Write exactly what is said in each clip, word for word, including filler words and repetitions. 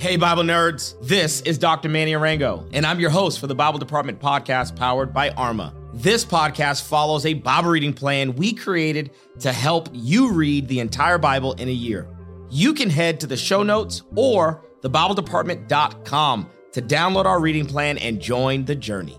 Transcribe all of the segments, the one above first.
Hey, Bible nerds. This is Doctor Manny Arango, and I'm your host for the Bible Department podcast powered by Arma. This podcast follows a Bible reading plan we created to help you read the entire Bible in a year. You can head to the show notes or the bible department dot com to download our reading plan and join the journey.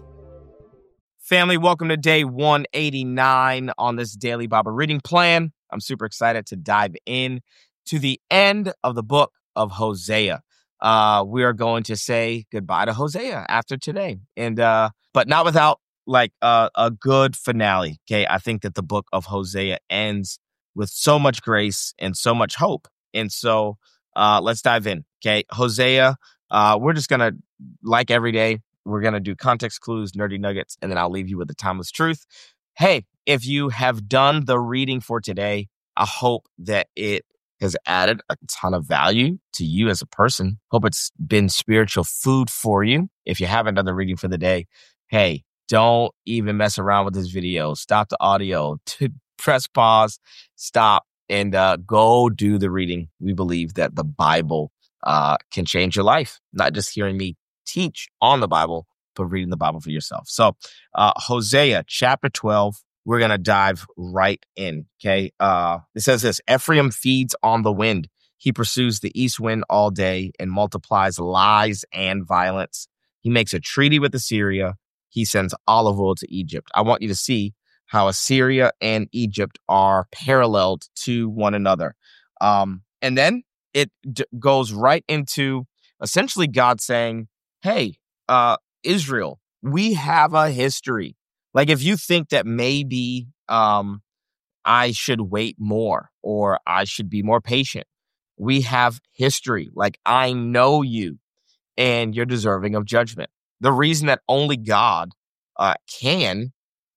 Family, welcome to day one eighty-nine on this daily Bible reading plan. I'm super excited to dive in to the end of the book of Hosea. Uh, we are going to say goodbye to Hosea after today, and uh, but not without like uh, a good finale. Okay, I think that the book of Hosea ends with so much grace and so much hope, and so uh, let's dive in. Okay, Hosea. Uh, we're just gonna, like every day, we're gonna do context clues, nerdy nuggets, and then I'll leave you with the timeless truth. Hey, if you have done the reading for today, I hope that it has added a ton of value to you as a person. Hope it's been spiritual food for you. If you haven't done the reading for the day, hey, don't even mess around with this video. Stop the audio, to press pause, stop, and uh, go do the reading. We believe that the Bible uh, can change your life, not just hearing me teach on the Bible, but reading the Bible for yourself. So uh, Hosea chapter twelve, we're going to dive right in, okay? Uh, it says this: Ephraim feeds on the wind. He pursues the east wind all day and multiplies lies and violence. He makes a treaty with Assyria. He sends olive oil to Egypt. I want you to see how Assyria and Egypt are paralleled to one another. Um, and then it d- goes right into essentially God saying, hey, uh, Israel, we have a history. Like, if you think that maybe um, I should wait more or I should be more patient, we have history. Like, I know you and you're deserving of judgment. The reason that only God uh, can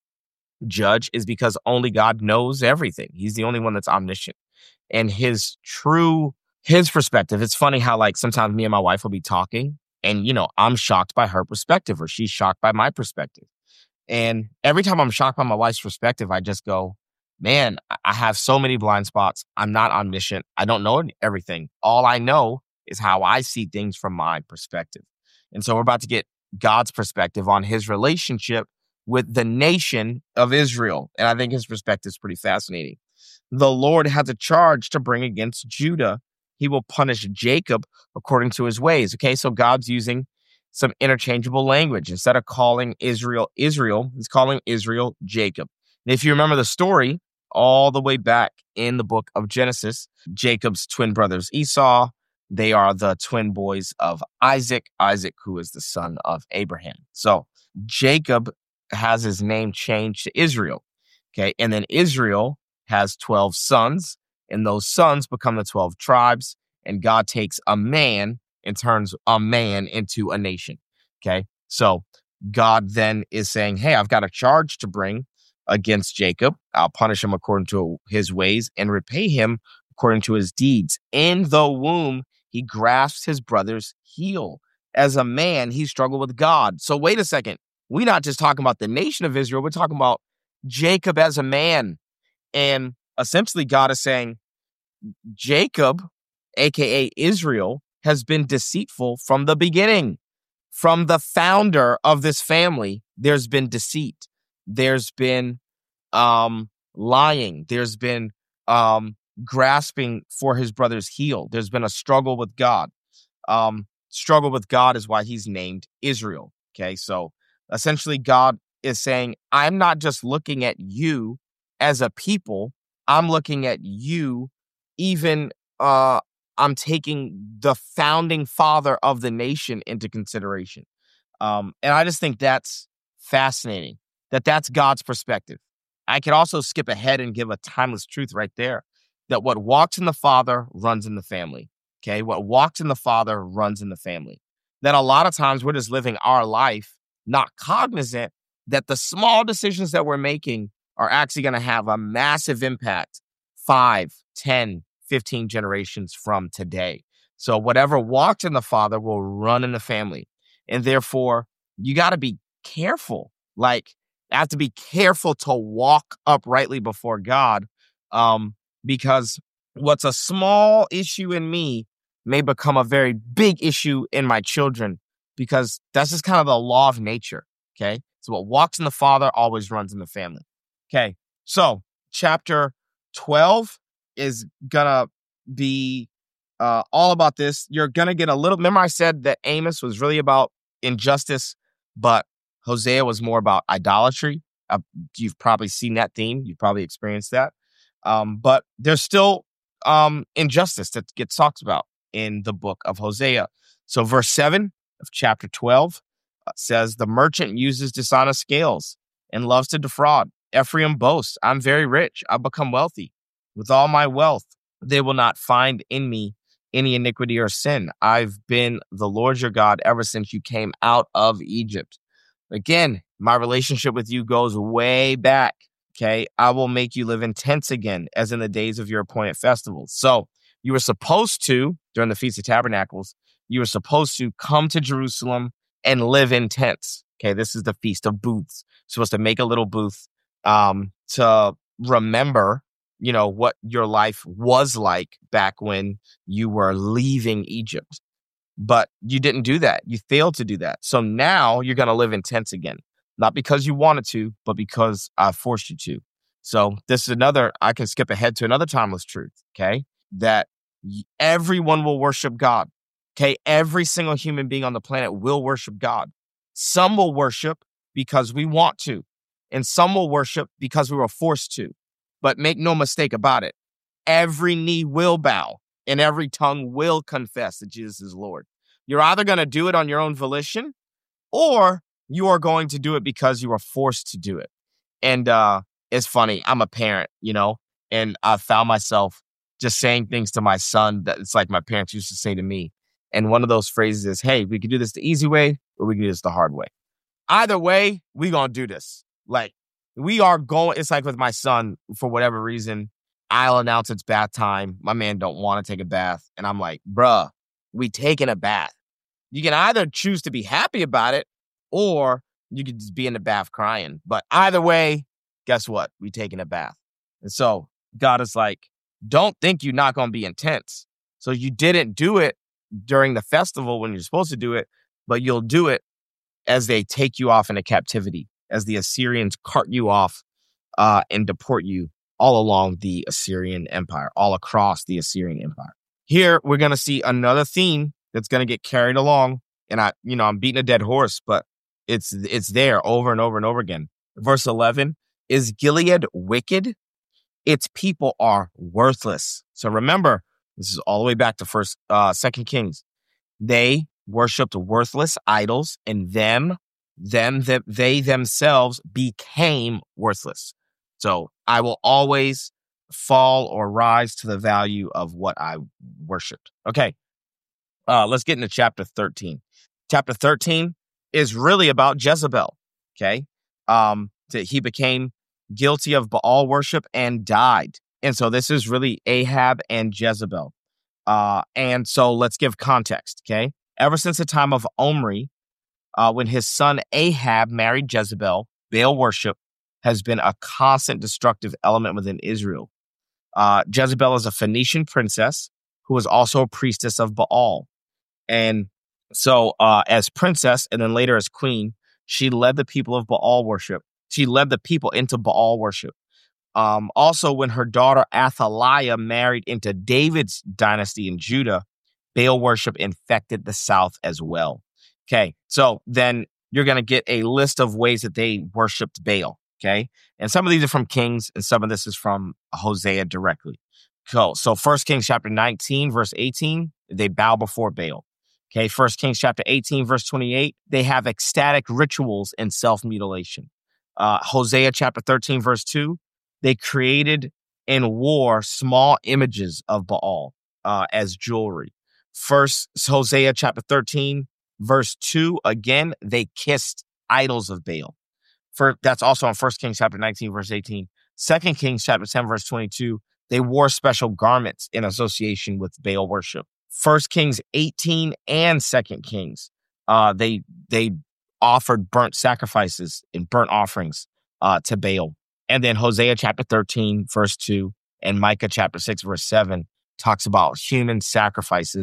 judge is because only God knows everything. He's the only one that's omniscient. And his true, his perspective, it's funny how, like, sometimes me and my wife will be talking and, you know, I'm shocked by her perspective or she's shocked by my perspective. And every time I'm shocked by my wife's perspective, I just go, man, I have so many blind spots. I'm not omniscient. I don't know everything. All I know is how I see things from my perspective. And so we're about to get God's perspective on his relationship with the nation of Israel. And I think his perspective is pretty fascinating. The Lord has a charge to bring against Judah. He will punish Jacob according to his ways. Okay, so God's using some interchangeable language. Instead of calling Israel Israel, he's calling Israel Jacob. And if you remember the story all the way back in the book of Genesis, Jacob's twin brothers Esau, they are the twin boys of Isaac, Isaac who is the son of Abraham. So Jacob has his name changed to Israel. Okay, and then Israel has twelve sons, and those sons become the twelve tribes, and God takes a man and turns a man into a nation. Okay. So God then is saying, hey, I've got a charge to bring against Jacob. I'll punish him according to his ways and repay him according to his deeds. In the womb, he grasped his brother's heel. As a man, he struggled with God. So wait a second. We're not just talking about the nation of Israel. We're talking about Jacob as a man. And essentially God is saying Jacob, A K A Israel, has been deceitful from the beginning. From the founder of this family, there's been deceit. There's been um, lying. There's been um, grasping for his brother's heel. There's been a struggle with God. Um, struggle with God is why he's named Israel. Okay, so essentially God is saying, I'm not just looking at you as a people. I'm looking at you even uh I'm taking the founding father of the nation into consideration. Um, and I just think that's fascinating, that that's God's perspective. I could also skip ahead and give a timeless truth right there, that what walks in the Father runs in the family. Okay, what walks in the Father runs in the family. That a lot of times we're just living our life, not cognizant that the small decisions that we're making are actually going to have a massive impact five, ten, fifteen generations from today. So whatever walked in the Father will run in the family. And therefore, you got to be careful. Like, I have to be careful to walk uprightly before God, um, because what's a small issue in me may become a very big issue in my children because that's just kind of the law of nature. Okay. So what walks in the father always runs in the family. Okay. So chapter twelve is gonna be uh, all about this. You're gonna get a little, remember I said that Amos was really about injustice, but Hosea was more about idolatry. Uh, you've probably seen that theme. You've probably experienced that. Um, but there's still um, injustice that gets talked about in the book of Hosea. So verse seven of chapter twelve uh, says, the merchant uses dishonest scales and loves to defraud. Ephraim boasts, I'm very rich. I've become wealthy. With all my wealth, they will not find in me any iniquity or sin. I've been the Lord your God ever since you came out of Egypt. Again, my relationship with you goes way back. Okay. I will make you live in tents again, as in the days of your appointed festivals. So you were supposed to, during the Feast of Tabernacles, you were supposed to come to Jerusalem and live in tents. Okay. This is the Feast of Booths. You're supposed to make a little booth um, to remember, you know, what your life was like back when you were leaving Egypt. But you didn't do that. You failed to do that. So now you're going to live in tents again. Not because you wanted to, but because I forced you to. So this is another, I can skip ahead to another timeless truth, okay? That everyone will worship God, okay? Every single human being on the planet will worship God. Some will worship because we want to, and some will worship because we were forced to. But make no mistake about it, every knee will bow and every tongue will confess that Jesus is Lord. You're either going to do it on your own volition, or you are going to do it because you are forced to do it. And uh, it's funny. I'm a parent, you know, and I found myself just saying things to my son that it's like my parents used to say to me. And one of those phrases is, hey, we can do this the easy way or we can do this the hard way. Either way, we going to do this. Like, we are going, it's like with my son, for whatever reason, I'll announce it's bath time. My man don't want to take a bath. And I'm like, bruh, we taking a bath. You can either choose to be happy about it, or you could just be in the bath crying. But either way, guess what? We taking a bath. And so God is like, don't think you're not going to be intense. So you didn't do it during the festival when you're supposed to do it, but you'll do it as they take you off into captivity, as the Assyrians cart you off uh, and deport you all along the Assyrian Empire, all across the Assyrian Empire. Here, we're going to see another theme that's going to get carried along. And I, you know, I'm beating a dead horse, but it's it's there over and over and over again. Verse eleven, is Gilead wicked? Its people are worthless. So remember, this is all the way back to first, uh, Second Kings. They worshipped worthless idols, and them, them, that they themselves became worthless. So I will always fall or rise to the value of what I worshipped. Okay, uh, let's get into chapter thirteen. Chapter thirteen is really about Jezebel. Okay, um, that he became guilty of Baal worship and died, and so this is really Ahab and Jezebel. Uh, and so let's give context. Okay, ever since the time of Omri, uh, when his son Ahab married Jezebel, Baal worship has been a constant destructive element within Israel. Uh, Jezebel is a Phoenician princess who was also a priestess of Baal. And so uh, as princess and then later as queen, she led the people of Baal worship. She led the people into Baal worship. Um, also, when her daughter Athaliah married into David's dynasty in Judah, Baal worship infected the south as well. Okay, so then you're going to get a list of ways that they worshipped Baal. Okay, and some of these are from Kings, and some of this is from Hosea directly. So, so First Kings chapter nineteen, verse eighteen, they bow before Baal. Okay, First Kings chapter eighteen, verse twenty-eight, they have ecstatic rituals and self-mutilation. Uh, Hosea chapter thirteen, verse two, they created and wore small images of Baal uh, as jewelry. First Hosea chapter thirteen, verse two, again, they kissed idols of Baal. For, that's also in First Kings chapter nineteen, verse eighteen. Second Kings chapter ten, verse twenty-two, they wore special garments in association with Baal worship. First Kings eighteen and Second Kings, uh, they they offered burnt sacrifices and burnt offerings uh, to Baal. And then Hosea chapter thirteen, verse two, and Micah chapter six, verse seven, talks about human sacrifices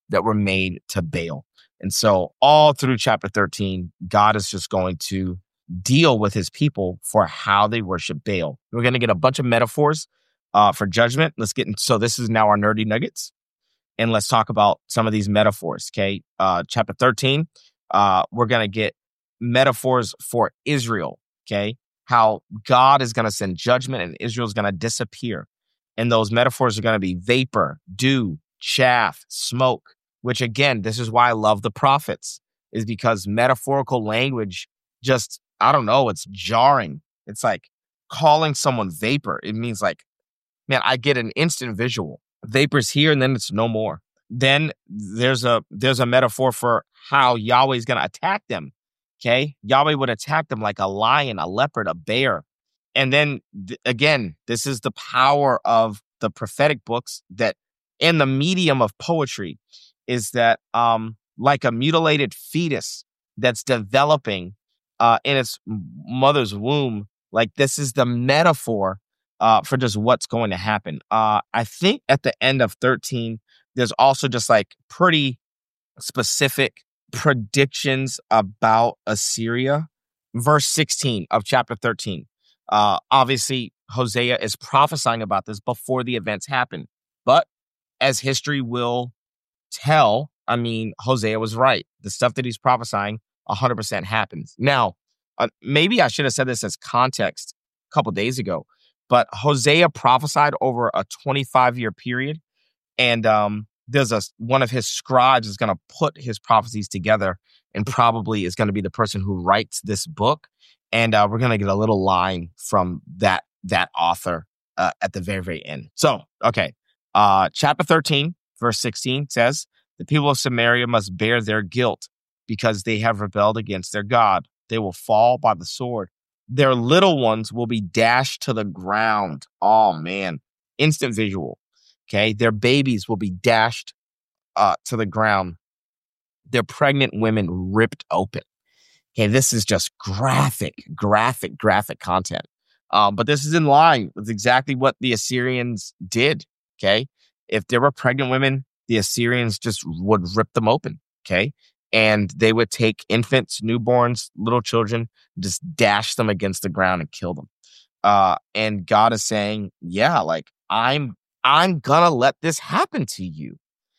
that were made to Baal. And so all through chapter thirteen, God is just going to deal with his people for how they worship Baal. We're going to get a bunch of metaphors uh, for judgment. Let's get in. So this is now our nerdy nuggets. And let's talk about some of these metaphors, okay? Uh, chapter thirteen, uh, we're going to get metaphors for Israel, okay? How God is going to send judgment and Israel is going to disappear. And those metaphors are going to be vapor, dew, chaff, smoke, which again, this is why I love the prophets, is because metaphorical language just, I don't know, it's jarring. It's like calling someone vapor. It means like, man, I get an instant visual. Vapor's here and then it's no more. Then there's a there's a metaphor for how Yahweh is going to attack them. Okay, Yahweh would attack them like a lion, a leopard, a bear. And then th- again, this is the power of the prophetic books, that in the medium of poetry is that um, like a mutilated fetus that's developing uh, in its mother's womb. Like this is the metaphor uh, for just what's going to happen. Uh, I think at the end of thirteen, there's also just like pretty specific predictions about Assyria. Verse sixteen of chapter thirteen. Uh, obviously, Hosea is prophesying about this before the events happen. But as history will tell, I mean, Hosea was right. The stuff that he's prophesying one hundred percent happens. Now, uh, maybe I should have said this as context a couple days ago, but Hosea prophesied over a twenty-five year period. And um, there's a one of his scribes is going to put his prophecies together and probably is going to be the person who writes this book. And uh, we're going to get a little line from that that author uh, at the very, very end. So, okay. Uh, chapter thirteen, verse sixteen says, the people of Samaria must bear their guilt because they have rebelled against their God. They will fall by the sword. Their little ones will be dashed to the ground. Oh, man. Instant visual. Okay. Their babies will be dashed uh, to the ground. Their pregnant women ripped open. Okay. This is just graphic, graphic, graphic content. Um, but this is in line with exactly what the Assyrians did. Okay. If there were pregnant women, the Assyrians just would rip them open. Okay. And they would take infants, newborns, little children, just dash them against the ground and kill them. Uh, and God is saying, yeah, like I'm, I'm gonna let this happen to you.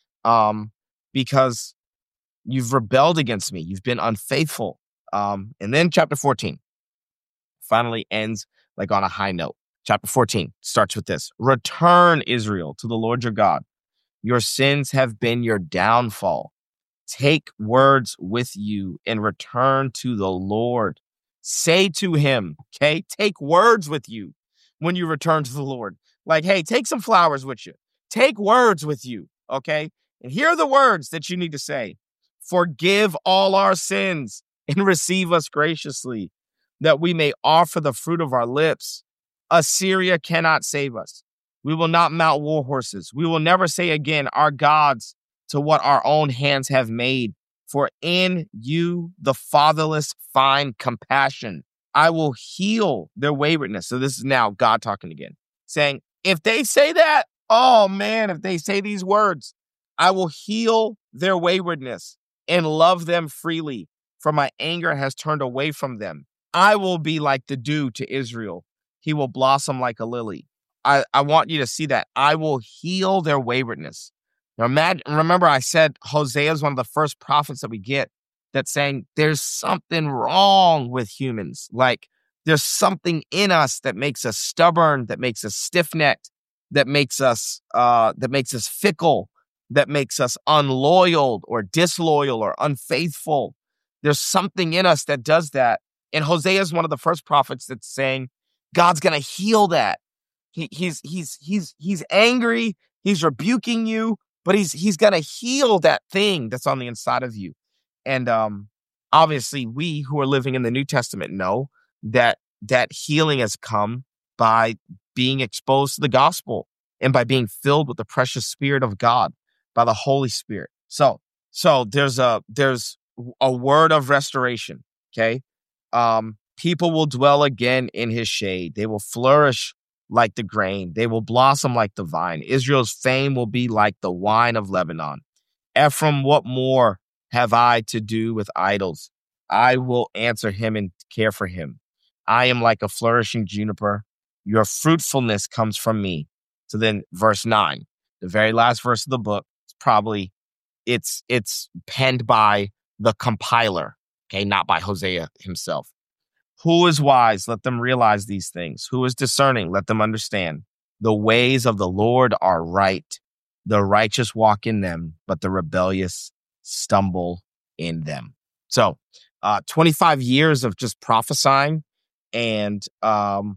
Um, because you've rebelled against me. You've been unfaithful. Um, and then chapter fourteen finally ends like on a high note. Chapter fourteen starts with this: return, Israel, to the Lord your God. Your sins have been your downfall. Take words with you and return to the Lord. Say to him, okay? Take words with you when you return to the Lord. Like, hey, take some flowers with you. Take words with you, okay? And here are the words that you need to say. Forgive all our sins and receive us graciously, that we may offer the fruit of our lips. Assyria cannot save us. We will not mount war horses. We will never say again, our gods, to what our own hands have made. For in you, the fatherless find compassion. I will heal their waywardness. So this is now God talking again, saying, if they say that, oh man, if they say these words, I will heal their waywardness and love them freely, for my anger has turned away from them. I will be like the dew to Israel. He will blossom like a lily. I, I want you to see that. I will heal their waywardness. Now, imagine, remember I said Hosea is one of the first prophets that we get that's saying there's something wrong with humans. Like there's something in us that makes us stubborn, that makes us stiff-necked, that makes us uh, that makes us fickle, that makes us unloyal or disloyal or unfaithful. There's something in us that does that. And Hosea is one of the first prophets that's saying God's going to heal that. He, he's he's he's he's angry. He's rebuking you, but he's he's going to heal that thing that's on the inside of you. And um, obviously, we who are living in the New Testament know that that healing has come by being exposed to the gospel and by being filled with the precious Spirit of God, by the Holy Spirit. So so there's a there's a word of restoration. Okay, um, people will dwell again in his shade. They will flourish like the grain. They will blossom like the vine. Israel's fame will be like the wine of Lebanon. Ephraim, what more have I to do with idols? I will answer him and care for him. I am like a flourishing juniper. Your fruitfulness comes from me. So then verse nine, the very last verse of the book, it's probably, it's, it's penned by the compiler, okay, not by Hosea himself. Who is wise? Let them realize these things. Who is discerning? Let them understand. The ways of the Lord are right. The righteous walk in them, but the rebellious stumble in them. So uh, twenty-five years of just prophesying. And um,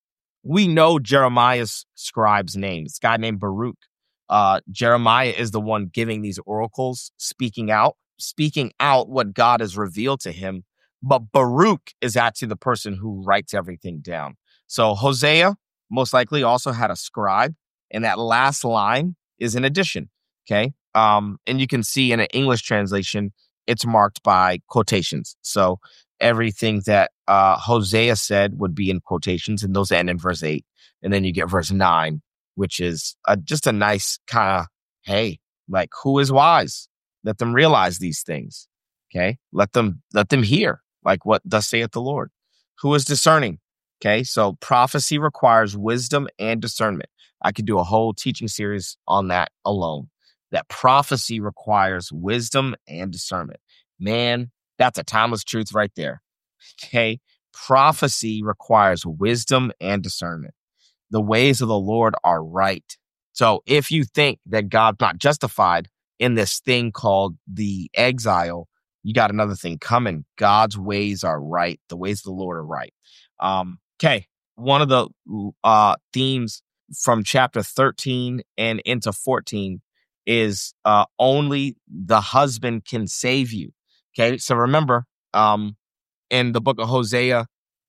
we know Jeremiah's scribe's name. It's a guy named Baruch. Uh, Jeremiah is the one giving these oracles, speaking out, speaking out what God has revealed to him. But Baruch is actually the person who writes everything down. So Hosea most likely also had a scribe. And that last line is an addition. Okay. Um, and you can see in an English translation, it's marked by quotations. So everything that uh, Hosea said would be in quotations, and those end in verse eight. And then you get verse nine, which is a, just a nice kind of, hey, like, who is wise? Let them realize these things. Okay. Let them, let them hear, like what thus saith the Lord. Who is discerning? Okay. So prophecy requires wisdom and discernment. I could do a whole teaching series on that alone. That prophecy requires wisdom and discernment. Man, that's a timeless truth right there. Okay. Prophecy requires wisdom and discernment. The ways of the Lord are right. So if you think that God's not justified in this thing called the exile, you got another thing coming. God's ways are right. The ways of the Lord are right. Um, okay. One of the uh, themes from chapter thirteen and into fourteen is uh, only the husband can save you. Okay. So remember, um, in the book of Hosea,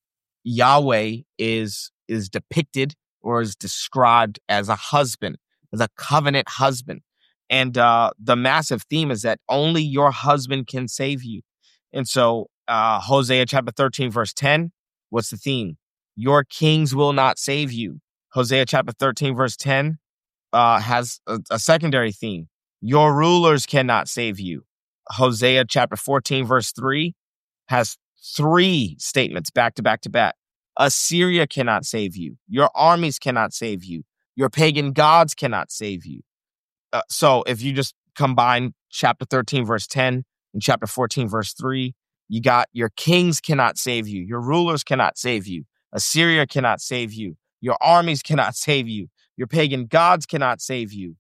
Yahweh is, is depicted or is described as a husband, as a covenant husband. And uh, the massive theme is that only your husband can save you. And so uh, Hosea chapter thirteen, verse ten, what's the theme? Your kings will not save you. Hosea chapter thirteen, verse ten uh, has a, a secondary theme. Your rulers cannot save you. Hosea chapter fourteen, verse three has three statements back to back to back. Assyria cannot save you. Your armies cannot save you. Your pagan gods cannot save you. Uh, so if you just combine chapter thirteen, verse ten and chapter fourteen, verse three, you got your kings cannot save you. Your rulers cannot save you. Assyria cannot save you. Your armies cannot save you. Your pagan gods cannot save you.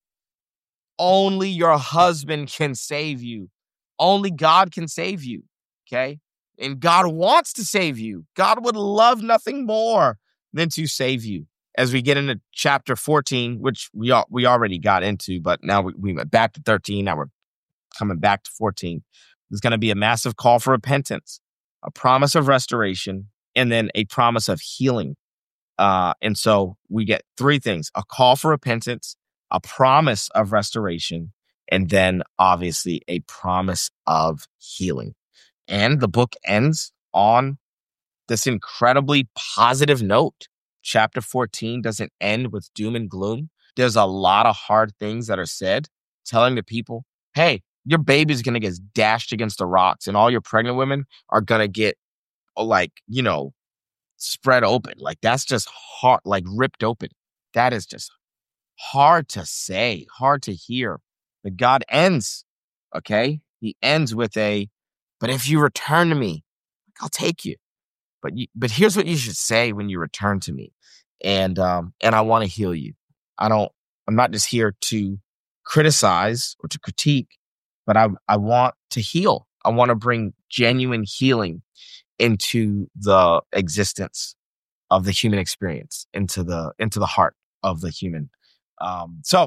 Only your husband can save you. Only God can save you. Okay. And God wants to save you. God would love nothing more than to save you. As we get into chapter fourteen, which we all, we already got into, but now we, we went back to thirteen. Now we're coming back to fourteen. There's going to be a massive call for repentance, a promise of restoration, and then a promise of healing. Uh, and so we get three things: a call for repentance, a promise of restoration, and then obviously a promise of healing. And the book ends on this incredibly positive note. Chapter fourteen doesn't end with doom and gloom. There's a lot of hard things that are said, telling the people, hey, your baby's going to get dashed against the rocks and all your pregnant women are going to get, like, you know, spread open. Like, that's just hard, like ripped open. That is just hard to say, hard to hear. But God ends, okay? He ends with a, but if you return to me, I'll take you. But you, but here's what you should say when you return to me. And um, and I want to heal you. I don't, I'm not just here to criticize or to critique, but I, I want to heal. I want to bring genuine healing into the existence of the human experience, into the into the heart of the human. Um, so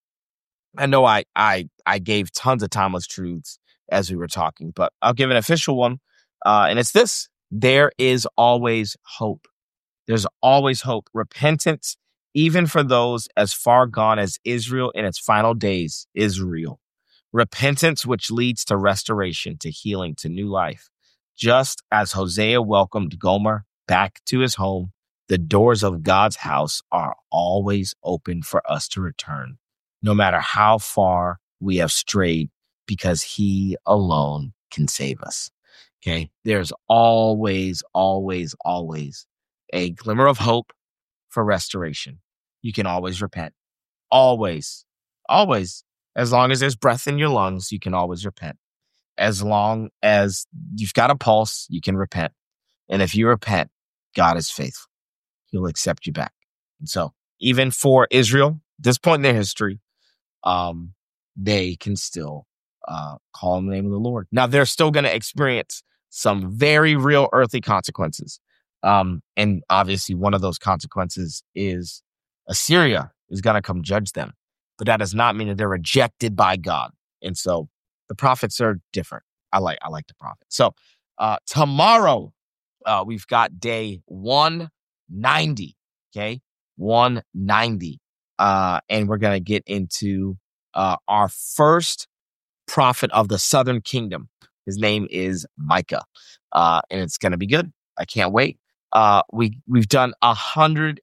I know I I I gave tons of timeless truths as we were talking, but I'll give an official one, uh, and it's this: there is always hope. There's always hope. Repentance, even for those as far gone as Israel in its final days, is real. Repentance, which leads to restoration, to healing, to new life. Just as Hosea welcomed Gomer back to his home, the doors of God's house are always open for us to return, no matter how far we have strayed because he alone can save us. Okay. There's always, always, always a glimmer of hope for restoration. You can always repent. Always, always. As long as there's breath in your lungs, you can always repent. As long as you've got a pulse, you can repent. And if you repent, God is faithful. He'll accept you back. And so even for Israel, this point in their history, um, they can still uh, call on the name of the Lord. Now, they're still going to experience some very real earthly consequences. Um, and obviously, one of those consequences is Assyria is going to come judge them. But that does not mean that they're rejected by God. And so the prophets are different. I like I like the prophets. So uh, tomorrow, uh, we've got day one ninety. Okay, one ninety. Uh, and we're going to get into uh, our first prophet of the southern kingdom. His name is Micah. Uh, and it's going to be good. I can't wait. Uh, we, we've done one hundred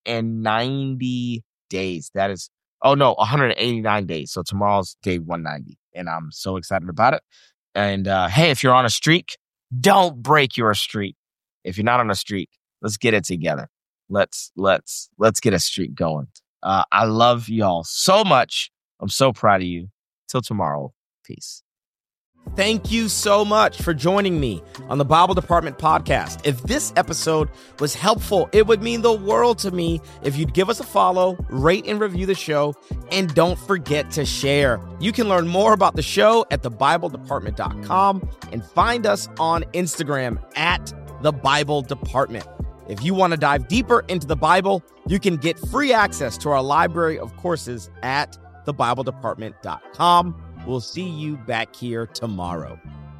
ninety days. That is, oh no, one hundred eighty-nine days. So tomorrow's day one ninety. And I'm so excited about it. And uh, hey, if you're on a streak, don't break your streak. If you're not on a streak, let's get it together. Let's, let's, let's get a streak going. Uh, I love y'all so much. I'm so proud of you. Till tomorrow. Peace. Thank you so much for joining me on the Bible Department podcast. If this episode was helpful, it would mean the world to me if you'd give us a follow, rate and review the show, and don't forget to share. You can learn more about the show at the bible department dot com and find us on Instagram at the Bible Department. If you want to dive deeper into the Bible, you can get free access to our library of courses at the bible department dot com. We'll see you back here tomorrow.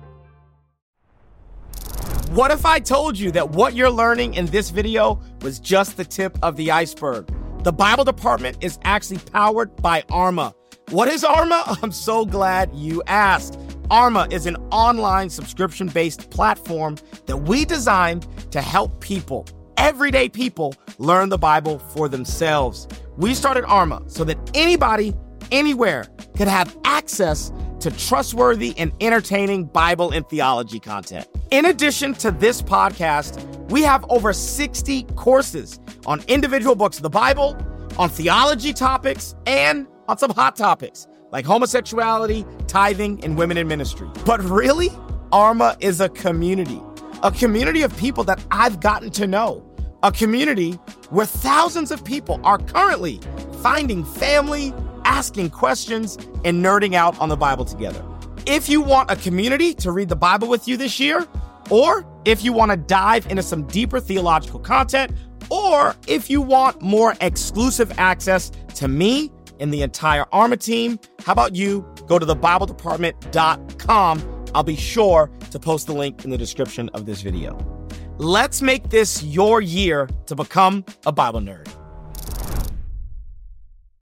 What if I told you that what you're learning in this video was just the tip of the iceberg? The Bible Department is actually powered by Arma. What is Arma? I'm so glad you asked. Arma is an online subscription-based platform that we designed to help people, everyday people, learn the Bible for themselves. We started Arma so that anybody, anywhere, could have access to trustworthy and entertaining Bible and theology content. In addition to this podcast, we have over sixty courses on individual books of the Bible, on theology topics, and on some hot topics like homosexuality, tithing, and women in ministry. But really, Arma is a community, a community of people that I've gotten to know, a community where thousands of people are currently finding family, asking questions, and nerding out on the Bible together. If you want a community to read the Bible with you this year, or if you want to dive into some deeper theological content, or if you want more exclusive access to me and the entire Arma team, how about you go to the bible department dot com. I'll be sure to post the link in the description of this video. Let's make this your year to become a Bible nerd.